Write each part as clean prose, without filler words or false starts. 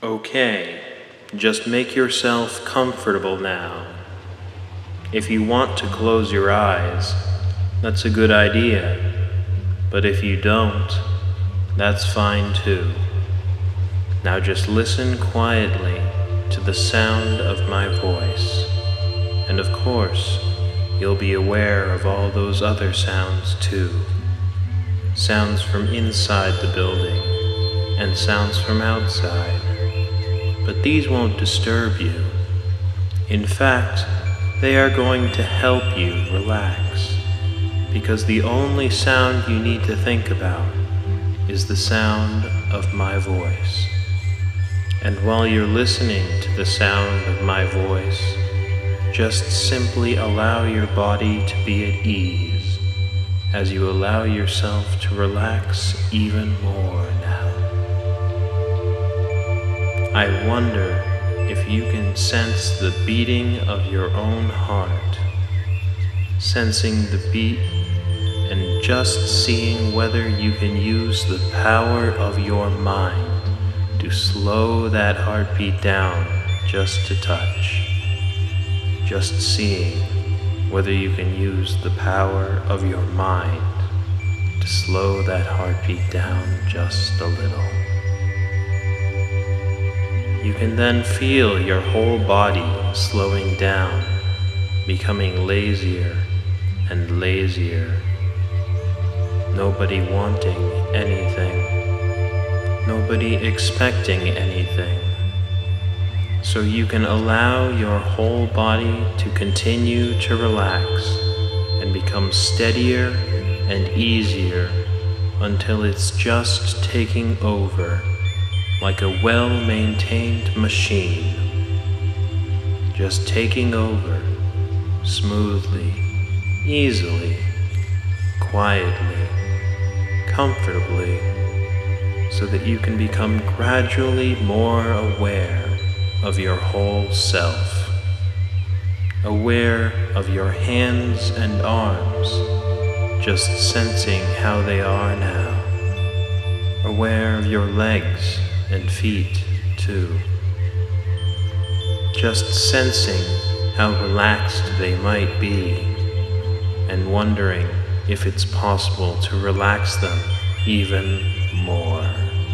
Okay, just make yourself comfortable now. If you want to close your eyes, that's a good idea. But if you don't, that's fine too. Now just listen quietly to the sound of my voice. And of course, you'll be aware of all those other sounds too. Sounds from inside the building and sounds from outside. But these won't disturb you. In fact, they are going to help you relax, because the only sound you need to think about is the sound of my voice. And while you're listening to the sound of my voice, just simply allow your body to be at ease as you allow yourself to relax even more now. I wonder if you can sense the beating of your own heart, sensing the beat and just seeing whether you can use the power of your mind to slow that heartbeat down just a touch. Just seeing whether you can use the power of your mind to slow that heartbeat down just a little. You can then feel your whole body slowing down, becoming lazier and lazier. Nobody wanting anything, nobody expecting anything. So you can allow your whole body to continue to relax and become steadier and easier until it's just taking over like a well-maintained machine, just taking over smoothly, easily, quietly, comfortably, so that you can become gradually more aware of your whole self, aware of your hands and arms, just sensing how they are now, aware of your legs and feet too, just sensing how relaxed they might be, and wondering if it's possible to relax them even more.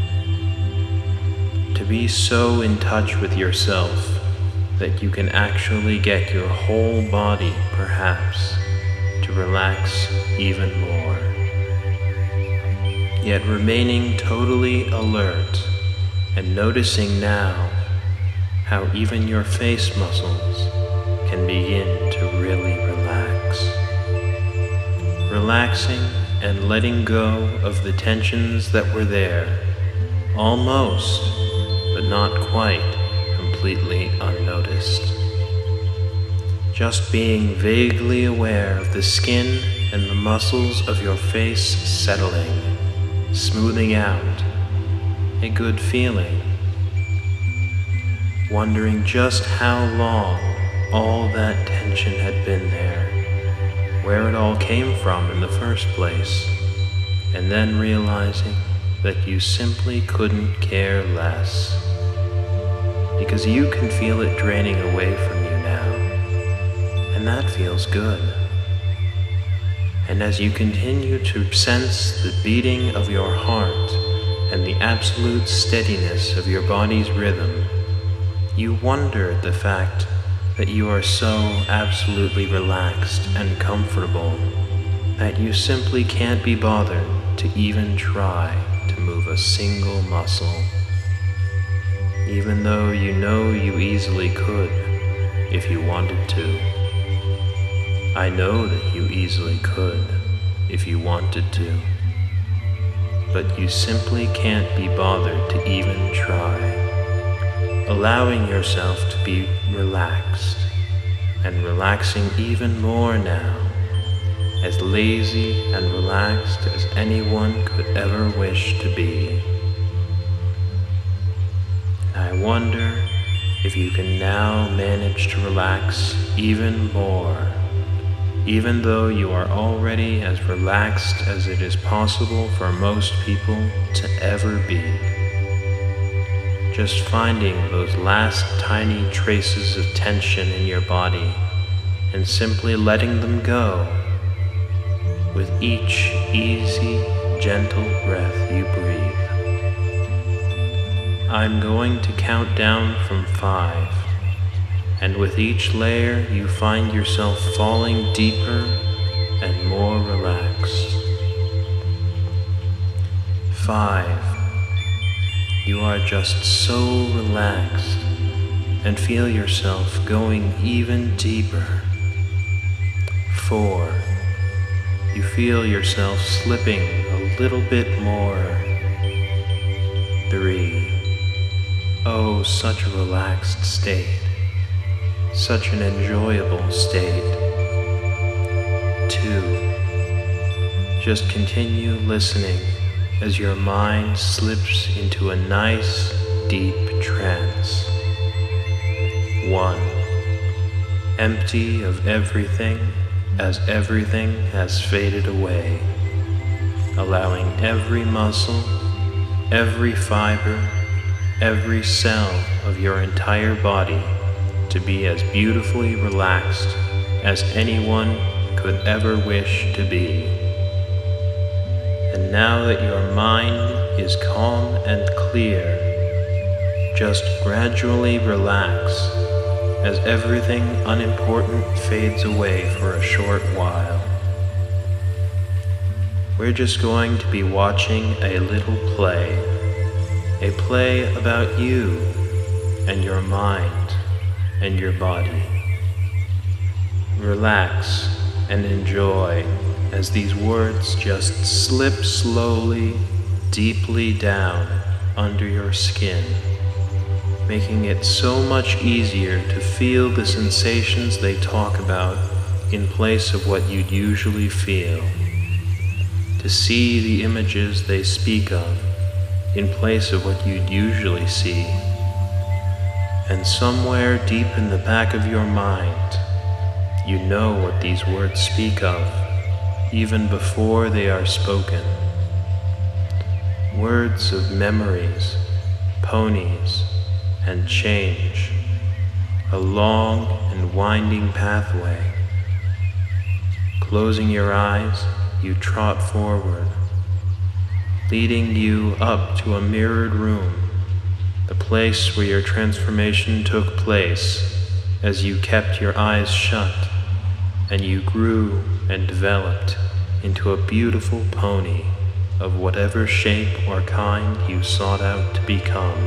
To be so in touch with yourself that you can actually get your whole body, perhaps, to relax even more, yet remaining totally alert and noticing now how even your face muscles can begin to really relax. Relaxing and letting go of the tensions that were there, almost, but not quite, completely unnoticed. Just being vaguely aware of the skin and the muscles of your face settling, smoothing out, a good feeling. Wondering just how long all that tension had been there, where it all came from in the first place, and then realizing that you simply couldn't care less, because you can feel it draining away from you now, and that feels good. And as you continue to sense the beating of your heart and the absolute steadiness of your body's rhythm, you wonder at the fact that you are so absolutely relaxed and comfortable that you simply can't be bothered to even try to move a single muscle, even though you know you easily could if you wanted to. I know that you easily could if you wanted to, but you simply can't be bothered to even try, allowing yourself to be relaxed and relaxing even more now, as lazy and relaxed as anyone could ever wish to be. I wonder if you can now manage to relax even more, even though you are already as relaxed as it is possible for most people to ever be. just finding those last tiny traces of tension in your body and simply letting them go with each easy, gentle breath you breathe. I'm going to count down from 5, and with each layer you find yourself falling deeper and more relaxed. 5. You are just so relaxed and feel yourself going even deeper. 4. You feel yourself slipping a little bit more. 3. Oh, such a relaxed state. Such an enjoyable state. 2. Just continue listening as your mind slips into a nice, deep trance. 1. Empty of everything as everything has faded away, allowing every muscle, every fiber, every cell of your entire body to be as beautifully relaxed as anyone could ever wish to be. And now that your mind is calm and clear, just gradually relax as everything unimportant fades away for a short while. We're just going to be watching a little play, a play about you and your mind and your body. Relax and enjoy as these words just slip slowly, deeply down under your skin, making it so much easier to feel the sensations they talk about in place of what you'd usually feel, to see the images they speak of in place of what you'd usually see, and somewhere deep in the back of your mind, you know what these words speak of even before they are spoken. Words of memories, ponies, and change, a long and winding pathway. Closing your eyes, you trot forward, leading you up to a mirrored room, the place where your transformation took place as you kept your eyes shut and you grew and developed into a beautiful pony of whatever shape or kind you sought out to become.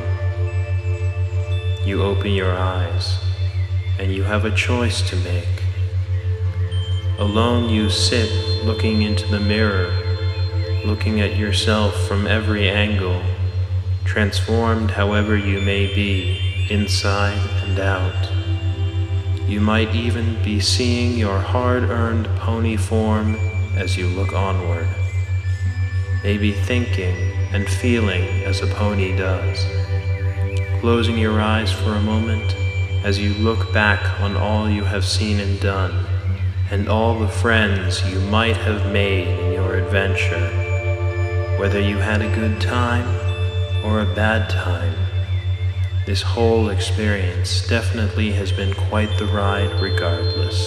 You open your eyes, and you have a choice to make. Alone you sit looking into the mirror, looking at yourself from every angle, transformed however you may be, inside and out. You might even be seeing your hard-earned pony form as you look onward, maybe thinking and feeling as a pony does. Closing your eyes for a moment as you look back on all you have seen and done, and all the friends you might have made in your adventure, whether you had a good time or a bad time. This whole experience definitely has been quite the ride regardless.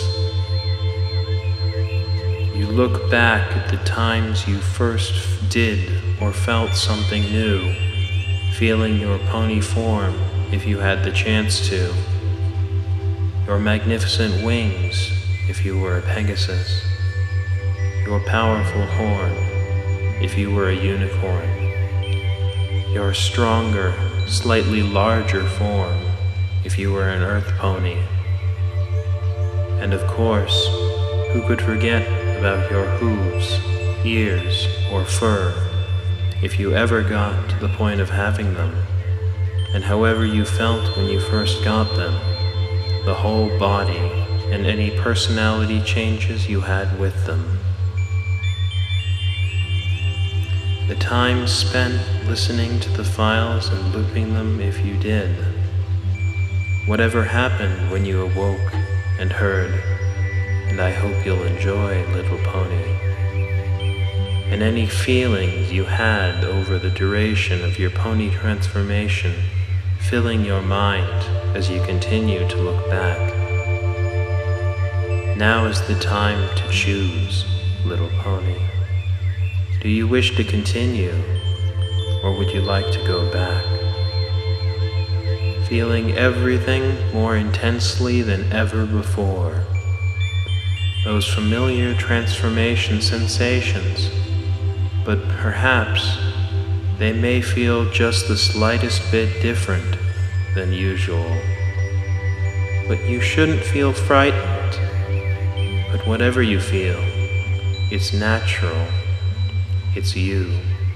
You look back at the times you first did or felt something new, feeling your pony form if you had the chance to, your magnificent wings if you were a Pegasus, your powerful horn if you were a unicorn, your stronger, slightly larger form if you were an earth pony. And of course, who could forget about your hooves, ears, or fur if you ever got to the point of having them, and however you felt when you first got them, the whole body and any personality changes you had with them. The time spent listening to the files and looping them if you did. Whatever happened when you awoke and heard, and I hope you'll enjoy Little Pony. And any feelings you had over the duration of your pony transformation, filling your mind as you continue to look back. Now is the time to choose, little pony. Do you wish to continue, or would you like to go back? Feeling everything more intensely than ever before. Those familiar transformation sensations, but perhaps they may feel just the slightest bit different than usual. But you shouldn't feel frightened. But whatever you feel, it's natural. It's you.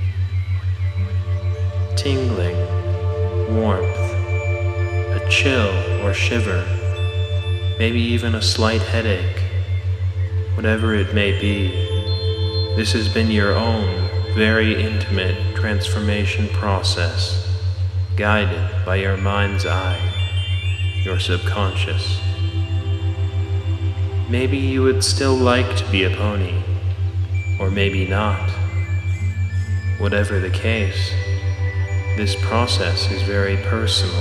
Tingling, warmth, a chill or shiver, maybe even a slight headache. Whatever it may be, this has been your own very intimate transformation process, guided by your mind's eye, your subconscious. Maybe you would still like to be a pony, or maybe not. Whatever the case, this process is very personal.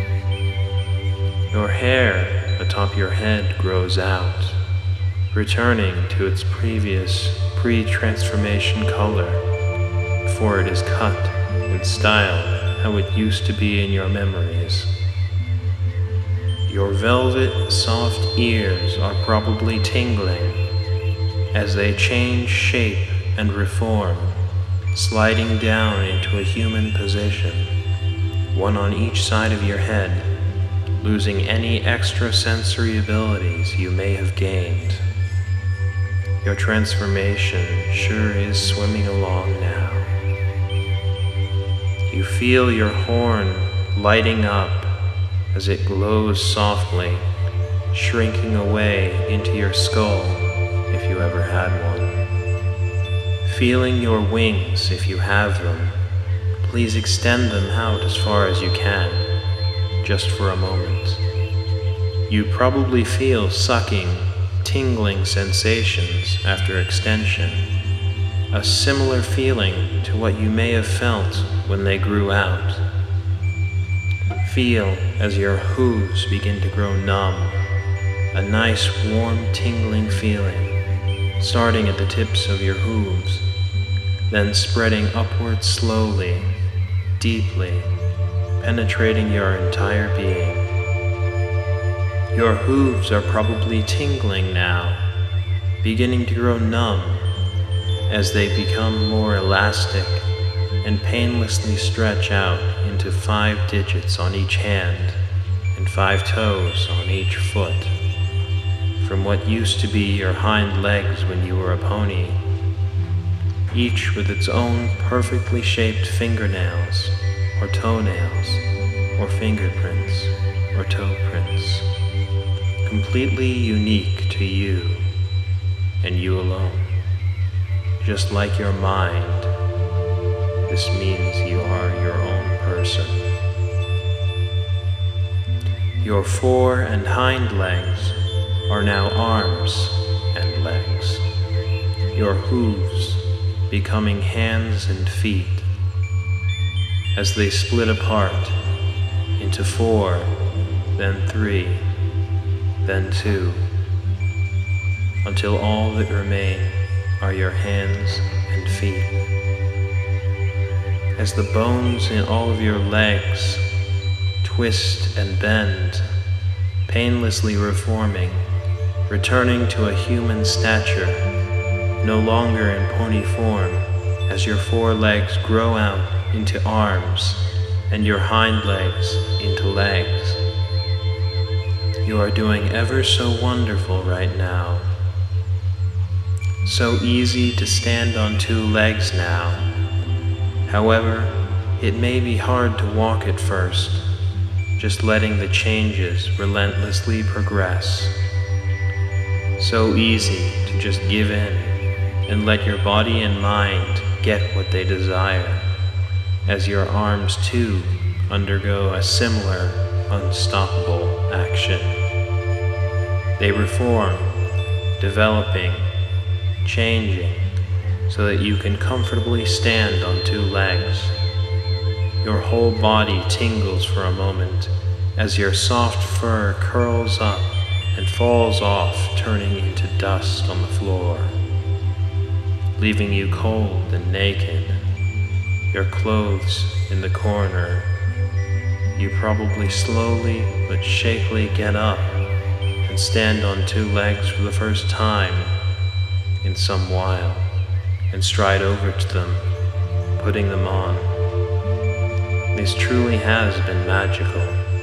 Your hair atop your head grows out, returning to its previous pre-transformation color before it is cut and styled how it used to be in your memories. Your velvet, soft ears are probably tingling as they change shape and reform, sliding down into a human position, one on each side of your head, losing any extra sensory abilities you may have gained. Your transformation sure is swimming along now. You feel your horn lighting up as it glows softly, shrinking away into your skull if you ever had one. Feeling your wings if you have them. Please extend them out as far as you can, just for a moment. You probably feel sucking, tingling sensations after extension, a similar feeling to what you may have felt when they grew out. Feel as your hooves begin to grow numb, a nice warm tingling feeling, starting at the tips of your hooves, then spreading upward slowly, deeply, penetrating your entire being. Your hooves are probably tingling now, beginning to grow numb as they become more elastic and painlessly stretch out into 5 digits on each hand and 5 toes on each foot. From what used to be your hind legs when you were a pony, each with its own perfectly shaped fingernails or toenails or fingerprints or toe prints, completely unique to you and you alone. Just like your mind, this means you are your own person. Your fore and hind legs are now arms and legs. Your hooves becoming hands and feet as they split apart into 4, then 3, then 2, until all that remain are your hands and feet. As the bones in all of your legs twist and bend, painlessly reforming, returning to a human stature, no longer in pony form, as your 4 legs grow out into arms and your hind legs into legs. You are doing ever so wonderful right now. So easy to stand on 2 legs now. However, it may be hard to walk at first, just letting the changes relentlessly progress. So easy to just give in and let your body and mind get what they desire, as your arms too undergo a similar unstoppable action. They reform, developing, changing, so that you can comfortably stand on 2 legs. Your whole body tingles for a moment as your soft fur curls up and falls off, turning into dust on the floor, leaving you cold and naked, your clothes in the corner. You probably slowly but shakily get up and stand on two legs for the first time in some while and stride over to them, putting them on. This truly has been magical.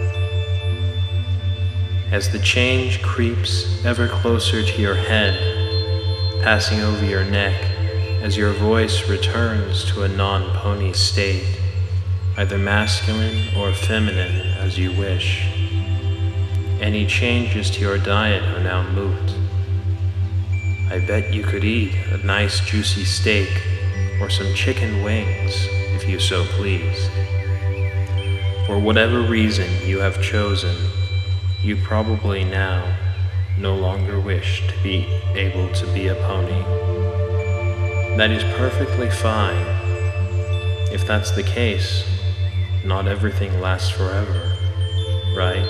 As the change creeps ever closer to your head, passing over your neck, as your voice returns to a non-pony state, either masculine or feminine as you wish. Any changes to your diet are now moot. I bet you could eat a nice juicy steak or some chicken wings if you so please. For whatever reason you have chosen, you probably now no longer wish to be able to be a pony. That is perfectly fine. If that's the case, not everything lasts forever, right?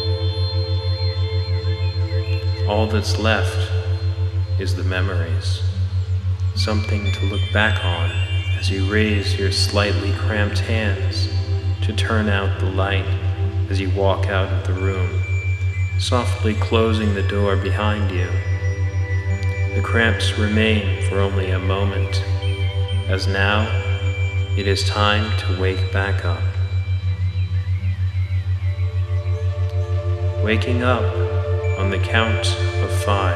All that's left is the memories, something to look back on as you raise your slightly cramped hands to turn out the light as you walk out of the room, softly closing the door behind you. The cramps remain for only a moment, as now it is time to wake back up. Waking up on the count of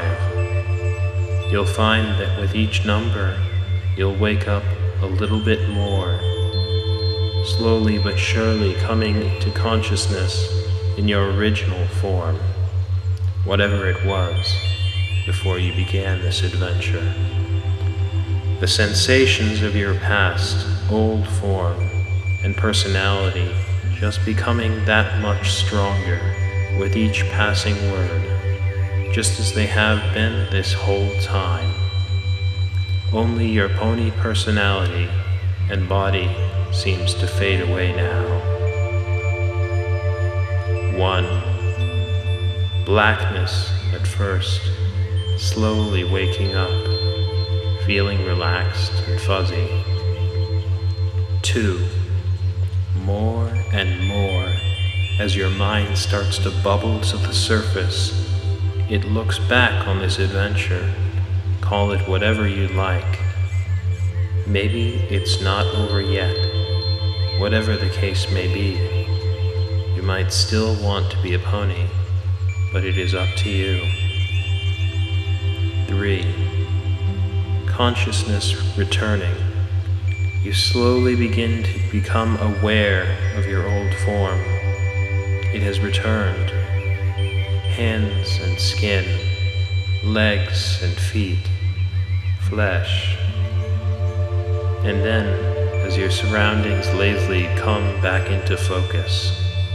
5, you'll find that with each number, you'll wake up a little bit more, slowly but surely coming to consciousness in your original form, whatever it was before you began this adventure. The sensations of your past, old form, and personality just becoming that much stronger with each passing word, just as they have been this whole time. Only your pony personality and body seems to fade away now. 1. Blackness at first, slowly waking up, feeling relaxed and fuzzy. 2. More and more, as your mind starts to bubble to the surface, it looks back on this adventure, call it whatever you like. Maybe it's not over yet. Whatever the case may be, you might still want to be a pony, but it is up to you. 3. Consciousness returning. You slowly begin to become aware of your old form. It has returned. Hands and skin, legs and feet, flesh. And then, as your surroundings lazily come back into focus.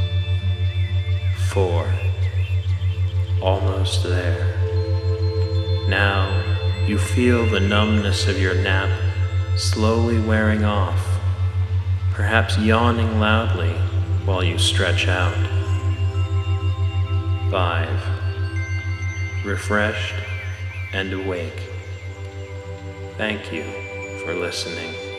4. Almost there. Now, you feel the numbness of your nap slowly wearing off, perhaps yawning loudly while you stretch out. 5. Refreshed and awake. Thank you for listening.